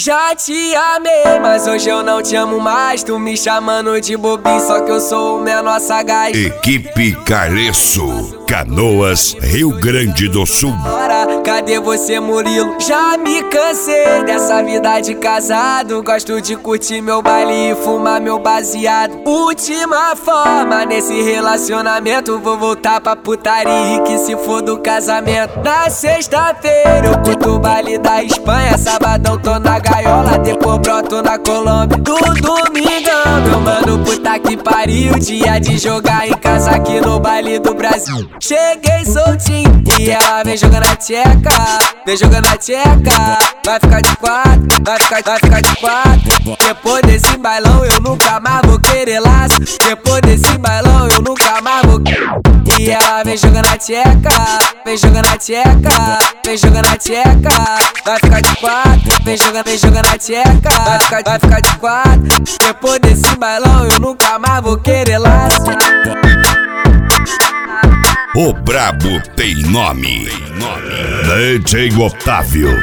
Já te amei, mas hoje eu não te amo mais. Tu me chamando de bobinho, só que eu sou o menor sagaz. Equipe Careço, Canoas, Rio Grande do Sul. Cadê você, Murilo? Já me cansei dessa vida de casado. Gosto de curtir meu baile e fumar meu baseado. Última forma nesse relacionamento. Vou voltar pra putaria e que se for do casamento. Na sexta-feira eu curto o baile da Espanha. Sabadão tô na gaiola, depois broto na Colômbia. No domingão, meu mano, puta que pariu. Dia de jogar em casa aqui no baile do Brasil. Cheguei soltinho e ela vem jogando a tcheca. Vem jogando a tcheca. Vai ficar de quatro, vai ficar de quatro. Depois desse bailão eu nunca mais vou querer laço. Depois desse bailão eu nunca mais vou querer. E ela vem jogando a tcheca. Vem jogando a tcheca. Vem jogando a tcheca. Vai ficar de quatro. Vem jogando a tcheca. Vai ficar de quatro. Depois desse bailão eu nunca mais vou querer laço. O brabo tem nome. DJ Otávio.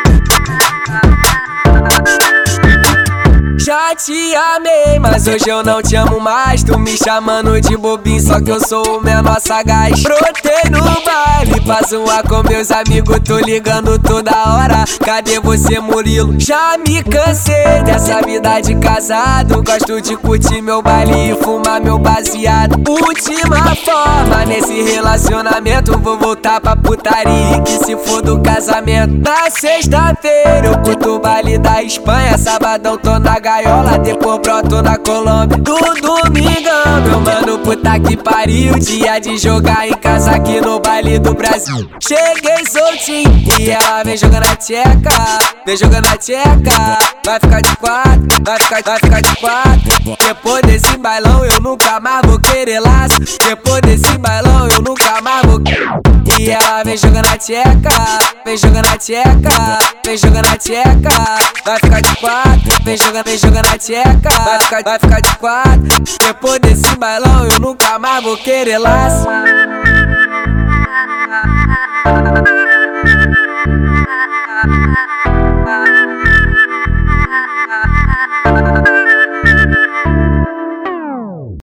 Já te amei, mas hoje eu não te amo mais. Tu me chamando de bobinho, só que eu sou o menor sagaz. Brotei no baile pra zoar com meus amigos. Tô ligando toda hora. Cadê você, Murilo? Já me cansei dessa vida de casado. Gosto de curtir meu baile e fumar meu baseado. Última forma nesse relacionamento. Vou voltar pra putaria e que se for do casamento. Na sexta-feira eu curto o baile da Espanha. Sabadão tô na gaiola, depois broto na Colômbia. No domingão, meu mano, puta que pariu. Dia de jogar em casa aqui no baile do Brasil. Cheguei soltinho e ela vem jogando a tcheca. Vem jogando a tcheca. Vai ficar de quatro, vai ficar de quatro. Depois desse bailão eu nunca mais vou querer laço. Depois desse bailão eu nunca mais vou querer. E ela vem jogando a tcheca. Vem jogando a tcheca. Vem jogando a tcheca. Vai ficar de quatro. Vem jogando a tcheca. Vai ficar de quatro. Depois desse bailão eu nunca mais vou querer laço.